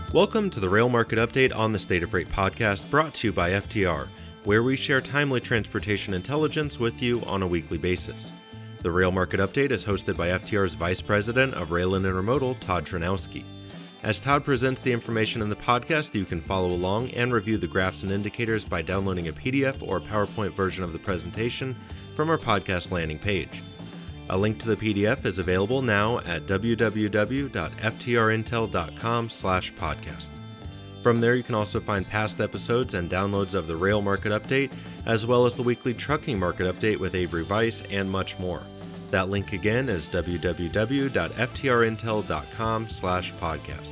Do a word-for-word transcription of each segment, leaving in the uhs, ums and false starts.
Welcome to the Rail Market Update on the State of Freight podcast, brought to you by F T R, where we share timely transportation intelligence with you on a weekly basis. The Rail Market Update is hosted by F T R's Vice President of Rail and Intermodal, Todd Tranowski. As Todd presents the information in the podcast, you can follow along and review the graphs and indicators by downloading a P D F or PowerPoint version of the presentation from our podcast landing page. A link to the P D F is available now at w w w dot f t r intel dot com slash podcast. From there, you can also find past episodes and downloads of the Rail Market Update, as well as the weekly Trucking Market Update with Avery Weiss and much more. That link again is w w w dot f t r intel dot com slash podcast.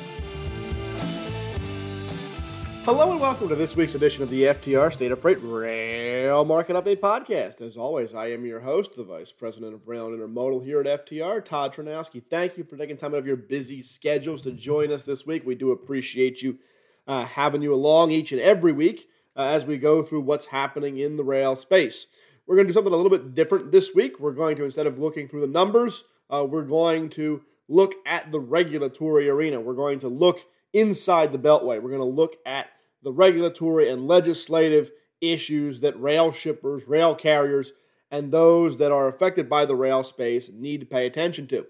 Hello and welcome to this week's edition of the F T R State of Freight Rail Market Update podcast. As always, I am your host, the Vice President of Rail and Intermodal here at F T R, Todd Tranowski. Thank you for taking time out of your busy schedules to join us this week. We do appreciate you uh, having you along each and every week uh, as we go through what's happening in the rail space. We're going to do something a little bit different this week. We're going to, instead of looking through the numbers, uh, we're going to look at the regulatory arena. We're going to look inside the Beltway. We're going to look at the regulatory and legislative issues that rail shippers, rail carriers, and those that are affected by the rail space need to pay attention to.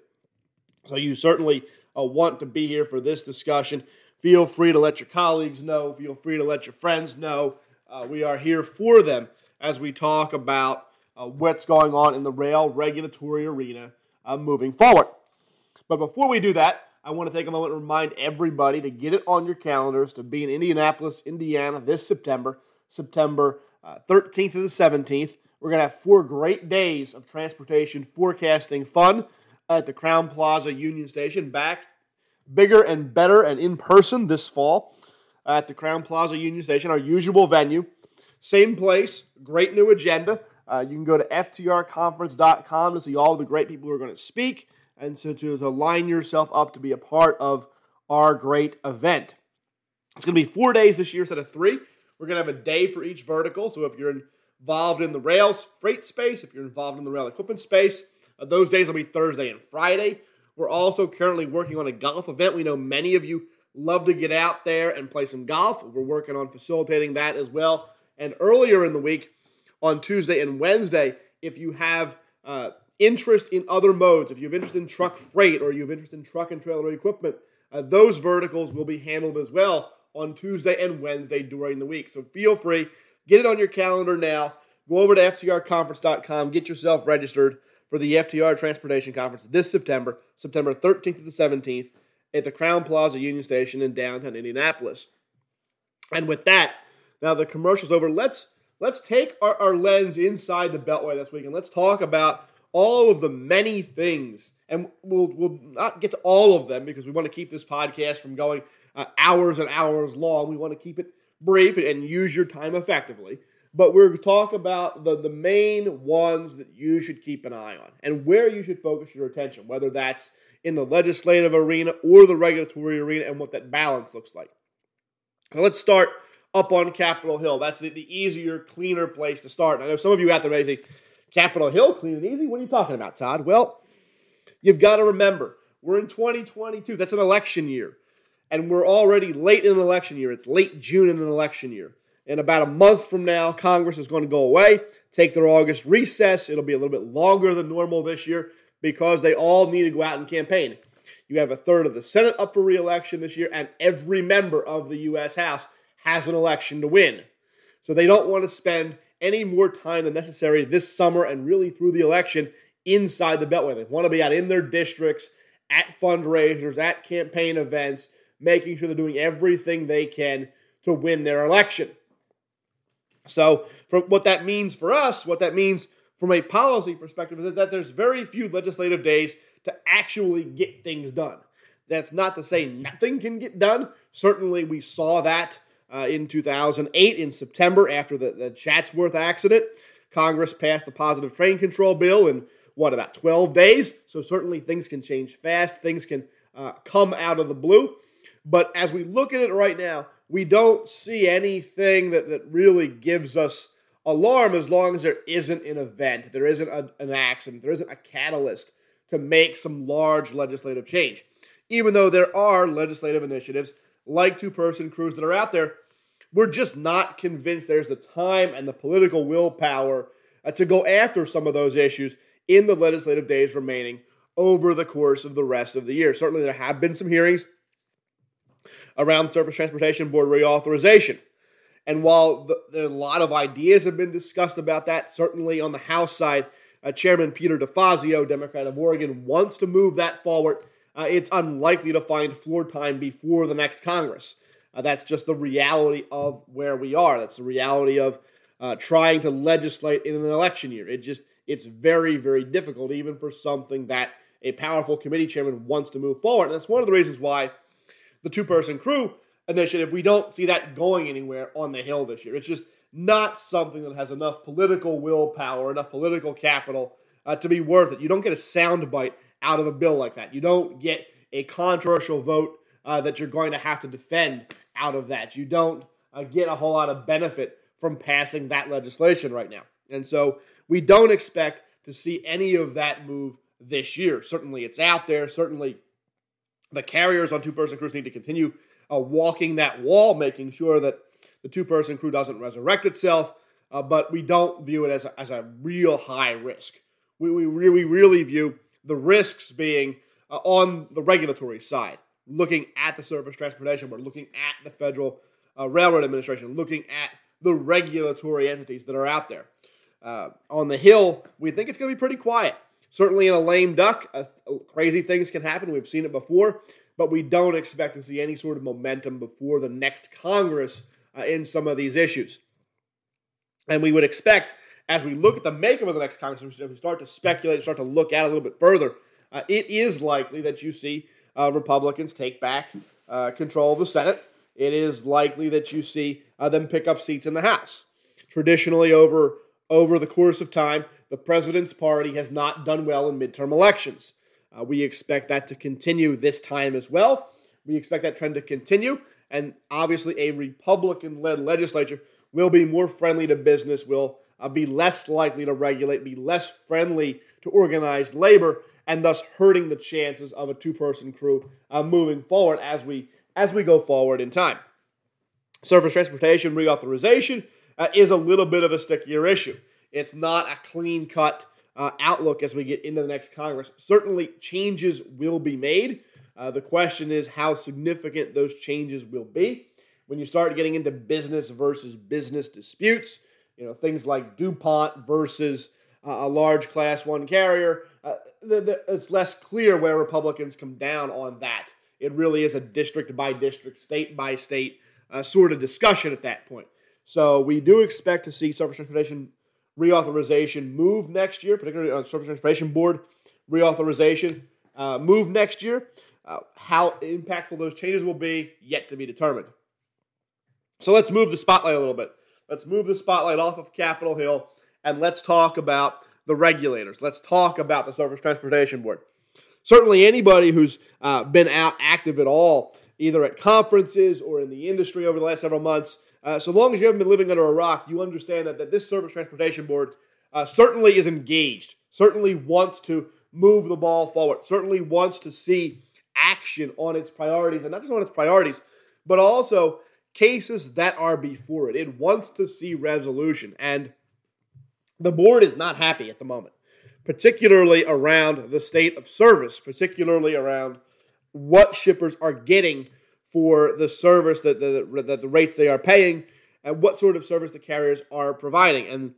So you certainly uh, want to be here for this discussion. Feel free to let your colleagues know. Feel free to let your friends know. Uh, we are here for them as we talk about uh, what's going on in the rail regulatory arena uh, moving forward. But before we do that, I want to take a moment to remind everybody to get it on your calendars to be in Indianapolis, Indiana this September, September uh, thirteenth to the seventeenth. We're going to have four great days of transportation forecasting fun at the Crowne Plaza Union Station, back bigger and better and in person this fall at the Crowne Plaza Union Station, our usual venue. Same place, great new agenda. Uh, you can go to f t r conference dot com to see all the great people who are going to speak, and so to, to line yourself up to be a part of our great event. It's going to be four days this year instead of three. We're going to have a day for each vertical. So if you're involved in the rail freight space, if you're involved in the rail equipment space, uh, those days will be Thursday and Friday. We're also currently working on a golf event. We know many of you love to get out there and play some golf. We're working on facilitating that as well. And earlier in the week, on Tuesday and Wednesday, if you have uh, interest in other modes, if you have interest in truck freight or you have interest in truck and trailer equipment, uh, those verticals will be handled as well on Tuesday and Wednesday during the week. So feel free, get it on your calendar now. Go over to f t r conference dot com, get yourself registered for the F T R Transportation Conference this September, September thirteenth to the seventeenth at the Crowne Plaza Union Station in downtown Indianapolis. And with that, now the commercial's over. Let's let's take our, our lens inside the Beltway this week and let's talk about all of the many things, and we'll we'll not get to all of them because we want to keep this podcast from going uh, hours and hours long. We want to keep it brief and use your time effectively. But we're going to talk about the, the main ones that you should keep an eye on and where you should focus your attention, whether that's in the legislative arena or the regulatory arena, and what that balance looks like. So let's start up on Capitol Hill. That's the, the easier, cleaner place to start. And I know some of you out there may say, Capitol Hill, clean and easy? What are you talking about, Todd? Well, you've got to remember, we're in twenty twenty-two. That's an election year. And we're already late in an election year. It's late June in an election year. In about a month from now, Congress is going to go away, take their August recess. It'll be a little bit longer than normal this year because they all need to go out and campaign. You have a third of the Senate up for re-election this year, and every member of the U S House has an election to win. So they don't want to spend any more time than necessary this summer and really through the election inside the Beltway. They want to be out in their districts, at fundraisers, at campaign events, making sure they're doing everything they can to win their election. So from what that means for us, what that means from a policy perspective is that there's very few legislative days to actually get things done. That's not to say nothing can get done. Certainly we saw that Uh, in two thousand eight, in September, after the, the Chatsworth accident. Congress passed the Positive Train Control Bill in, what, about twelve days? So certainly things can change fast. Things can uh, come out of the blue. But as we look at it right now, we don't see anything that, that really gives us alarm as long as there isn't an event, there isn't a, an accident, there isn't a catalyst to make some large legislative change. Even though there are legislative initiatives like two-person crews that are out there, we're just not convinced there's the time and the political willpower uh, to go after some of those issues in the legislative days remaining over the course of the rest of the year. Certainly there have been some hearings around Surface Transportation Board reauthorization. And while the, the, a lot of ideas have been discussed about that, certainly on the House side, uh, Chairman Peter DeFazio, Democrat of Oregon, wants to move that forward. Uh, it's unlikely to find floor time before the next Congress. Uh, that's just the reality of where we are. That's the reality of uh, trying to legislate in an election year. It just it's very, very difficult, even for something that a powerful committee chairman wants to move forward. And that's one of the reasons why the two-person crew initiative, we don't see that going anywhere on the Hill this year. It's just not something that has enough political willpower, enough political capital uh, to be worth it. You don't get a soundbite out of a bill like that. You don't get a controversial vote uh, that you're going to have to defend out of that. You don't uh, get a whole lot of benefit from passing that legislation right now. And so we don't expect to see any of that move this year. Certainly it's out there. Certainly the carriers on two-person crews need to continue uh, walking that wall, making sure that the two-person crew doesn't resurrect itself, uh, but we don't view it as a, as a real high risk. We, we, re- we really view the risks being uh, on the regulatory side, looking at the Surface Transportation Board, looking at the Federal uh, Railroad Administration, looking at the regulatory entities that are out there. Uh, on the Hill, we think it's going to be pretty quiet. Certainly in a lame duck, uh, crazy things can happen. We've seen it before, but we don't expect to see any sort of momentum before the next Congress uh, in some of these issues. And we would expect, as we look at the makeup of the next Congress, as we start to speculate, start to look at it a little bit further, uh, it is likely that you see uh, Republicans take back uh, control of the Senate. It is likely that you see uh, them pick up seats in the House. Traditionally, over over the course of time, the president's party has not done well in midterm elections. Uh, we expect that to continue this time as well. We expect that trend to continue, and obviously a Republican-led legislature will be more friendly to business, will uh, be less likely to regulate, be less friendly to organized labor, and thus hurting the chances of a two-person crew uh, moving forward as we as we go forward in time. Surface Transportation reauthorization uh, is a little bit of a stickier issue. It's not a clean-cut uh, outlook as we get into the next Congress. Certainly, changes will be made. Uh, the question is how significant those changes will be. When you start getting into business versus business disputes, you know, things like DuPont versus uh, a large Class one carrier, uh, the, the, it's less clear where Republicans come down on that. It really is a district-by-district, state-by-state uh, sort of discussion at that point. So we do expect to see Surface Transportation reauthorization move next year, particularly on Surface Transportation Board reauthorization uh, move next year. Uh, how impactful those changes will be, yet to be determined. So let's move the spotlight a little bit. Let's move the spotlight off of Capitol Hill, and let's talk about the regulators. Let's talk about the Surface Transportation Board. Certainly anybody who's uh, been out active at all, either at conferences or in the industry over the last several months, uh, so long as you haven't been living under a rock, you understand that, that this Surface Transportation Board uh, certainly is engaged, certainly wants to move the ball forward, certainly wants to see action on its priorities, and not just on its priorities, but also cases that are before it. It wants to see resolution, and the board is not happy at the moment, particularly around the state of service, particularly around what shippers are getting for the service, that the, that the rates they are paying, and what sort of service the carriers are providing. And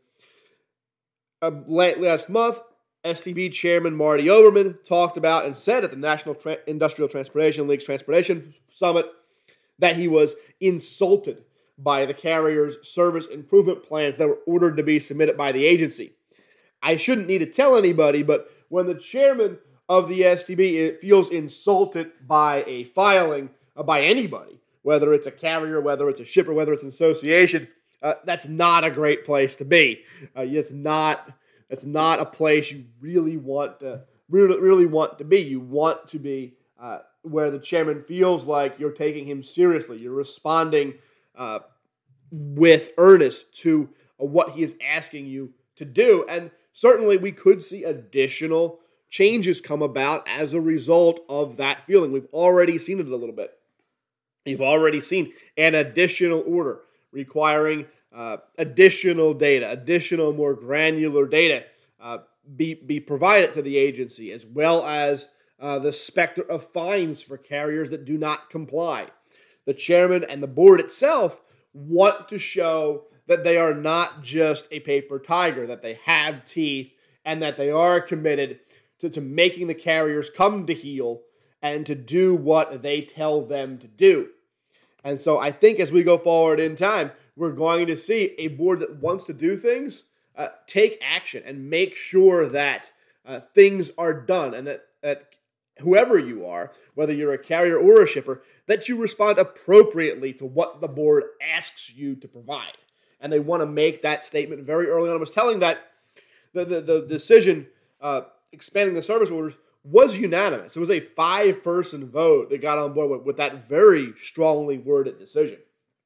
uh, last month, S T B Chairman Marty Oberman talked about and said at the National Tra- Industrial Transportation League's Transportation Summit that he was insulted by the carriers' service improvement plans that were ordered to be submitted by the agency. I shouldn't need to tell anybody, but when the chairman of the S T B feels insulted by a filing uh, by anybody, whether it's a carrier, whether it's a shipper, whether it's an association, uh, that's not a great place to be. Uh, it's not. It's not a place you really want to really, really want to be. You want to be uh, where the chairman feels like you're taking him seriously. You're responding uh, with earnest to uh, what he is asking you to do. And certainly we could see additional changes come about as a result of that feeling. We've already seen it a little bit. You've already seen an additional order requiring uh, additional data, additional more granular data uh, be, be provided to the agency, as well as uh, the specter of fines for carriers that do not comply. The chairman and the board itself want to show that they are not just a paper tiger, that they have teeth, and that they are committed to, to making the carriers come to heel and to do what they tell them to do. And so I think as we go forward in time, we're going to see a board that wants to do things, uh, take action and make sure that uh, things are done, and that, that whoever you are, whether you're a carrier or a shipper, that you respond appropriately to what the board asks you to provide. And they want to make that statement very early on. I was telling that the, the, the decision uh, expanding the service orders was unanimous. It was a five-person vote that got on board with, with that very strongly worded decision.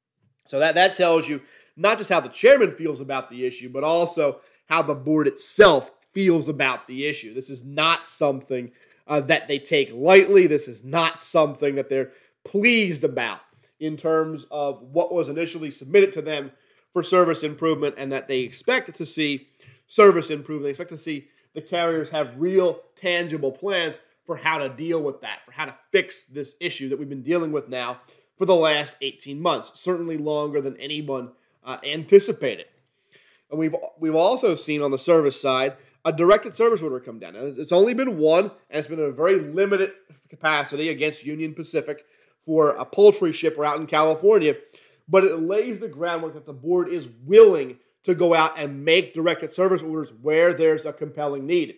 So that, that tells you not just how the chairman feels about the issue, but also how the board itself feels about the issue. This is not something uh, that they take lightly. This is not something that they're pleased about in terms of what was initially submitted to them for service improvement, and that they expect to see service improvement. They expect to see the carriers have real, tangible plans for how to deal with that, for how to fix this issue that we've been dealing with now for the last eighteen months, certainly longer than anyone uh, anticipated. And we've we've also seen on the service side a directed service order come down. Now, it's only been one, and it's been in a very limited capacity against Union Pacific for a poultry shipper out in California, but it lays the groundwork that the board is willing to go out and make directed service orders where there's a compelling need.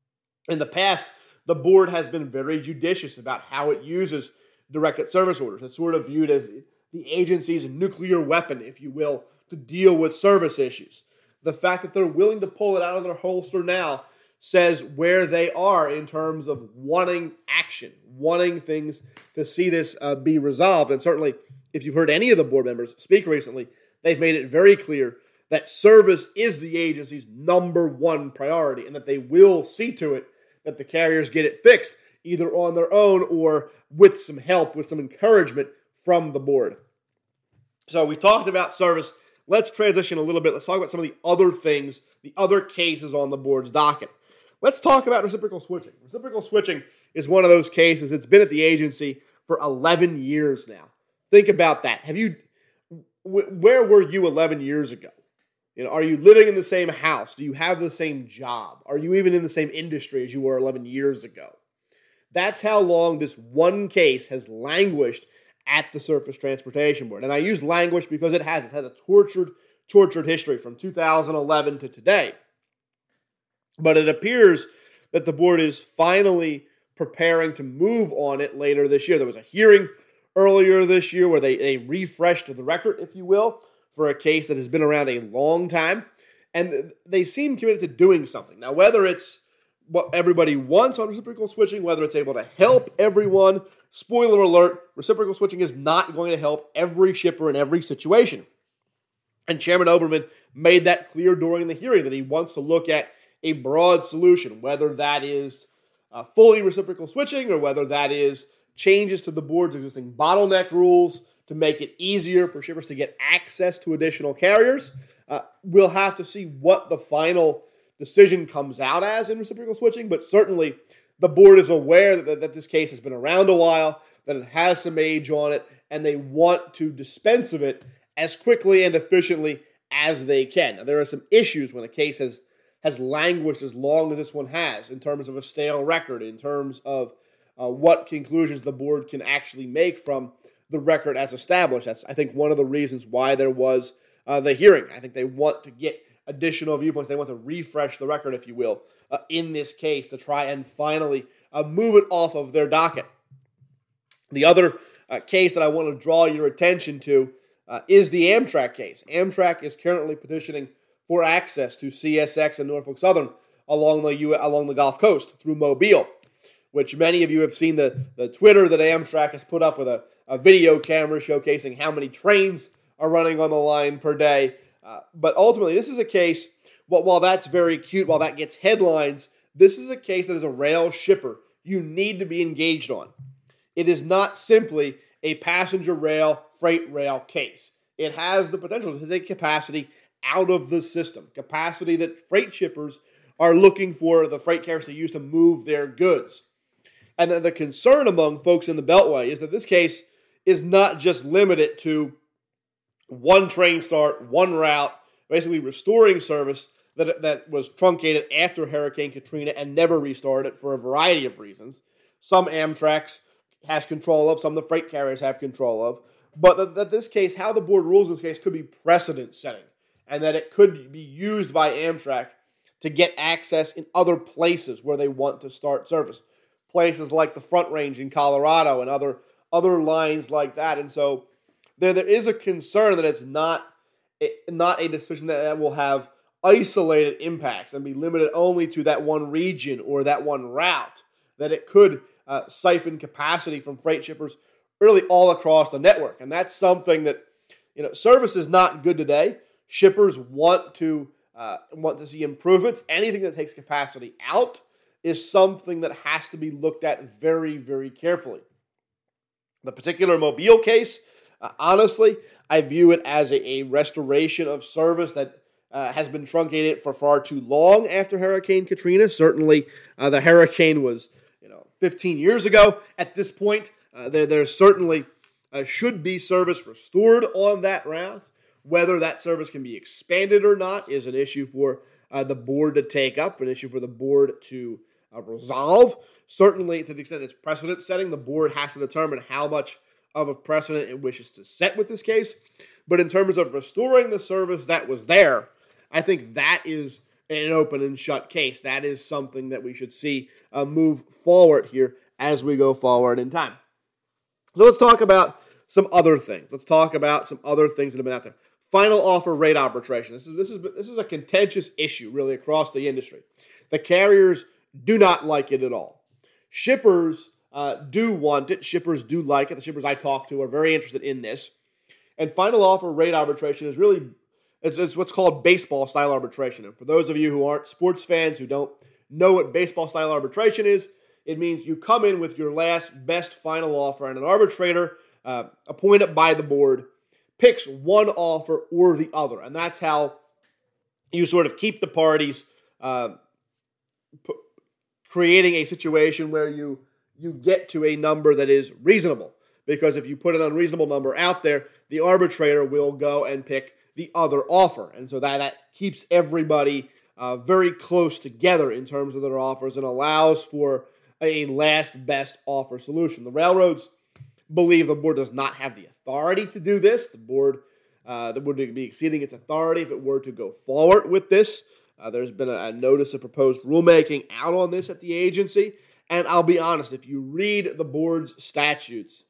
In the past, the board has been very judicious about how it uses directed service orders. It's sort of viewed as the agency's nuclear weapon, if you will, to deal with service issues. The fact that they're willing to pull it out of their holster now says where they are in terms of wanting action, wanting things to see this uh, be resolved. And certainly, if you've heard any of the board members speak recently, they've made it very clear that service is the agency's number one priority, and that they will see to it that the carriers get it fixed, either on their own or with some help, with some encouragement from the board. So we talked about service. Let's transition a little bit. Let's talk about some of the other things, the other cases on the board's docket. Let's talk about reciprocal switching. Reciprocal switching is one of those cases. It's been at the agency for eleven years now. Think about that. Have you, where were you eleven years ago? You know, are you living in the same house? Do you have the same job? Are you even in the same industry as you were eleven years ago? That's how long this one case has languished at the Surface Transportation Board. And I use languished because it has. It has a tortured, tortured history from two thousand eleven to today. But it appears that the board is finally preparing to move on it later this year. There was a hearing earlier this year where they, they refreshed the record, if you will, for a case that has been around a long time. And they seem committed to doing something. Now, whether it's what everybody wants on reciprocal switching, whether it's able to help everyone, spoiler alert, reciprocal switching is not going to help every shipper in every situation. And Chairman Oberman made that clear during the hearing that he wants to look at a broad solution, whether that is uh, fully reciprocal switching or whether that is changes to the board's existing bottleneck rules to make it easier for shippers to get access to additional carriers. Uh, we'll have to see what the final decision comes out as in reciprocal switching, but certainly the board is aware that, that this case has been around a while, that it has some age on it, and they want to dispense of it as quickly and efficiently as they can. Now, there are some issues when a case has, has languished as long as this one has, in terms of a stale record, in terms of uh, what conclusions the board can actually make from the record as established. That's, I think, one of the reasons why there was uh, the hearing. I think they want to get additional viewpoints. They want to refresh the record, if you will, uh, in this case to try and finally uh, move it off of their docket. The other uh, case that I want to draw your attention to uh, is the Amtrak case. Amtrak is currently petitioning for access to C S X and Norfolk Southern along the U- along the Gulf Coast through Mobile, which many of you have seen the, the Twitter that Amtrak has put up with a, a video camera showcasing how many trains are running on the line per day. Uh, but ultimately, this is a case, well, while that's very cute, while that gets headlines, this is a case that as a rail shipper, you need to be engaged on. It is not simply a passenger rail, freight rail case. It has the potential to take capacity out of the system, capacity that freight shippers are looking for the freight carriers to use to move their goods. And then the concern among folks in the Beltway is that this case is not just limited to one train start, one route, basically restoring service that, that was truncated after Hurricane Katrina and never restarted for a variety of reasons. Some Amtrak has control of, some the freight carriers have control of. But that, that this case, how the board rules in this case, could be precedent setting, and that it could be used by Amtrak to get access in other places where they want to start service. Places like the Front Range in Colorado and other other lines like that. And so there, there is a concern that it's not, it, not a decision that, that will have isolated impacts and be limited only to that one region or that one route, that it could uh, siphon capacity from freight shippers really all across the network. And that's something that, you know, service is not good today. Shippers want to uh, want to see improvements. Anything that takes capacity out is something that has to be looked at very, very carefully. The particular Mobile case, uh, honestly, I view it as a, a restoration of service that uh, has been truncated for far too long after Hurricane Katrina. Certainly, uh, the hurricane was, you know, fifteen years ago. At this point, uh, there there certainly uh, should be service restored on that route. Whether that service can be expanded or not is an issue for uh, the board to take up, an issue for the board to uh, resolve. Certainly, to the extent it's precedent setting, the board has to determine how much of a precedent it wishes to set with this case. But in terms of restoring the service that was there, I think that is an open and shut case. That is something that we should see uh, move forward here as we go forward in time. So let's talk about some other things. Let's talk about some other things that have been out there. Final offer rate arbitration. This is this is this is a contentious issue really across the industry. The carriers do not like it at all. Shippers uh, do want it. Shippers do like it. The shippers I talk to are very interested in this. And final offer rate arbitration is really it's, it's what's called baseball style arbitration. And for those of you who aren't sports fans, who don't know what baseball style arbitration is, it means you come in with your last best final offer, and an arbitrator uh, appointed by the board picks one offer or the other. And that's how you sort of keep the parties uh, p- creating a situation where you you get to a number that is reasonable. Because if you put an unreasonable number out there, the arbitrator will go and pick the other offer. And so that, that keeps everybody uh, very close together in terms of their offers and allows for a last best offer solution. The railroads believe the board does not have the authority to do this. The board uh, would be exceeding its authority if it were to go forward with this. Uh, there's been a, a notice of proposed rulemaking out on this at the agency. And I'll be honest, if you read the board's statutes,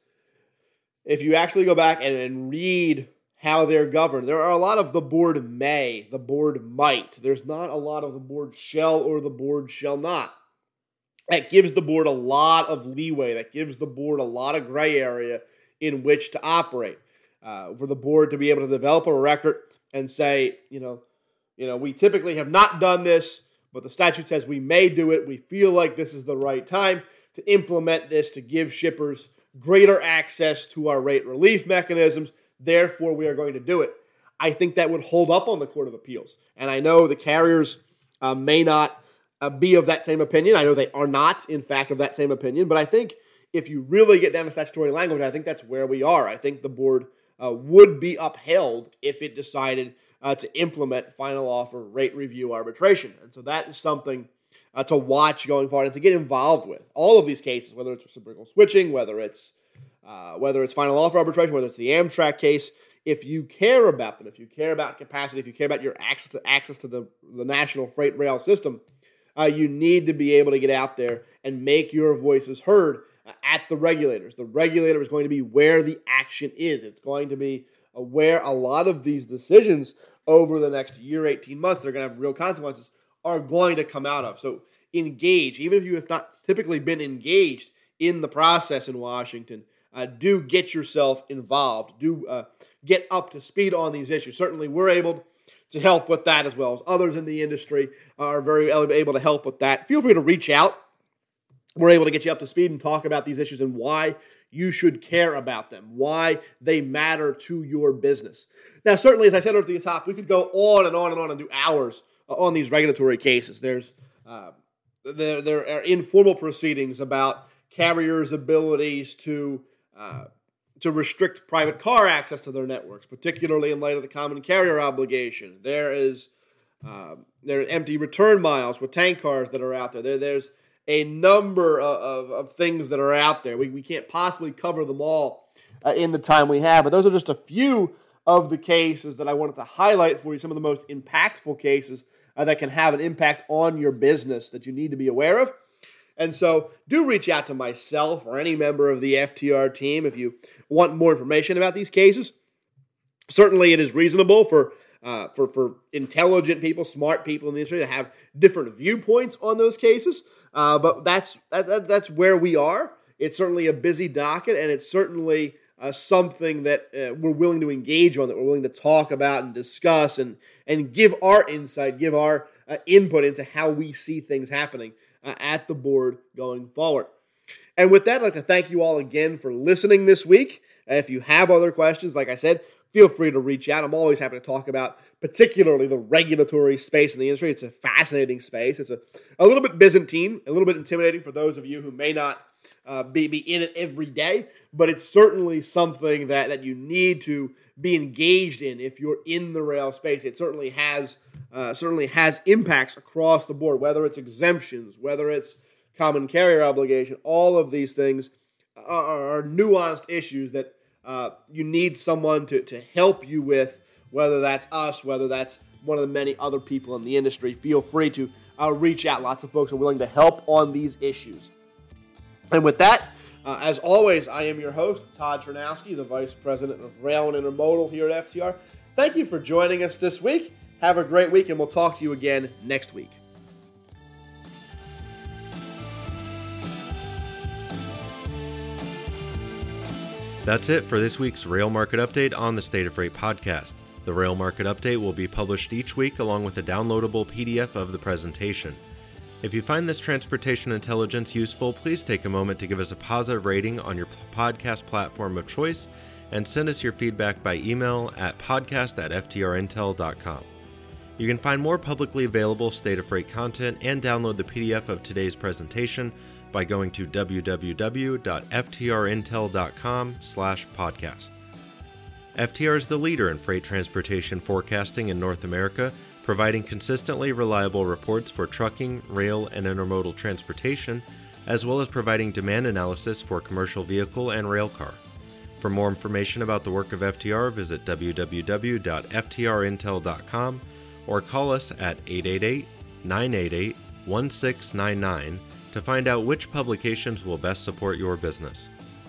if you actually go back and, and read how they're governed, there are a lot of the board may, the board might. There's not a lot of the board shall or the board shall not. That gives the board a lot of leeway. That gives the board a lot of gray area in which to operate. Uh, for the board to be able to develop a record and say, you know, you know, we typically have not done this, but the statute says we may do it. We feel like this is the right time to implement this to give shippers greater access to our rate relief mechanisms. Therefore, we are going to do it. I think that would hold up on the Court of Appeals. And I know the carriers uh, may not uh, be of that same opinion. I know they are not, in fact, of that same opinion. But I think if you really get down to statutory language, I think that's where we are. I think the board uh, would be upheld if it decided uh, to implement final offer rate review arbitration. And so that is something uh, to watch going forward and to get involved with. All of these cases, whether it's reciprocal switching, whether it's uh, whether it's final offer arbitration, whether it's the Amtrak case, if you care about them, if you care about capacity, if you care about your access to access to the, the national freight rail system, uh, you need to be able to get out there and make your voices heard uh, at the regulators. The regulator is going to be where the action is. It's going to be uh, where a lot of these decisions over the next year, eighteen months, they're going to have real consequences, are going to come out of. So engage, even if you have not typically been engaged in the process in Washington, uh, do get yourself involved. Do uh, get up to speed on these issues. Certainly we're able to help with that as well as others in the industry are very able to help with that. Feel free to reach out. We're able to get you up to speed and talk about these issues and why you should care about them, why they matter to your business. Now, certainly, as I said at the top, we could go on and on and on and do hours on these regulatory cases. There's uh, there, there are informal proceedings about carriers' abilities to uh, to restrict private car access to their networks, particularly in light of the common carrier obligation. There is um, there are empty return miles with tank cars that are out there. There there's a number of, of, of things that are out there. We we can't possibly cover them all uh, in the time we have, but those are just a few of the cases that I wanted to highlight for you, some of the most impactful cases uh, that can have an impact on your business that you need to be aware of. And so do reach out to myself or any member of the F T R team if you want more information about these cases. Certainly it is reasonable for uh, for, for intelligent people, smart people in the industry to have different viewpoints on those cases. Uh, but that's that, that, that's where we are. It's certainly a busy docket, and it's certainly uh, something that uh, we're willing to engage on, that we're willing to talk about and discuss and, and give our insight, give our uh, input into how we see things happening uh, at the board going forward. And with that, I'd like to thank you all again for listening this week. Uh, if you have other questions, like I said, feel free to reach out. I'm always happy to talk about particularly the regulatory space in the industry. It's a fascinating space. It's a, a little bit Byzantine, a little bit intimidating for those of you who may not uh, be, be in it every day, but it's certainly something that, that you need to be engaged in if you're in the rail space. It certainly has uh, certainly has impacts across the board, whether it's exemptions, whether it's common carrier obligation. All of these things are, are nuanced issues that Uh, you need someone to, to help you with, whether that's us, whether that's one of the many other people in the industry. Feel free to uh, reach out. Lots of folks are willing to help on these issues. And with that, uh, as always, I am your host, Todd Ternowski, the Vice President of Rail and Intermodal here at F T R. Thank you for joining us this week. Have a great week, and we'll talk to you again next week. That's it for this week's Rail Market Update on the State of Freight podcast. The Rail Market Update will be published each week along with a downloadable P D F of the presentation. If you find this transportation intelligence useful, please take a moment to give us a positive rating on your podcast platform of choice and send us your feedback by email at podcast at f t r intel dot com. You can find more publicly available State of Freight content and download the P D F of today's presentation by going to w w w dot f t r intel dot com slash podcast. F T R is the leader in freight transportation forecasting in North America, providing consistently reliable reports for trucking, rail, and intermodal transportation, as well as providing demand analysis for commercial vehicle and rail car. For more information about the work of F T R, visit w w w dot f t r intel dot com or call us at eight eight eight, nine eight eight, one six nine nine to find out which publications will best support your business.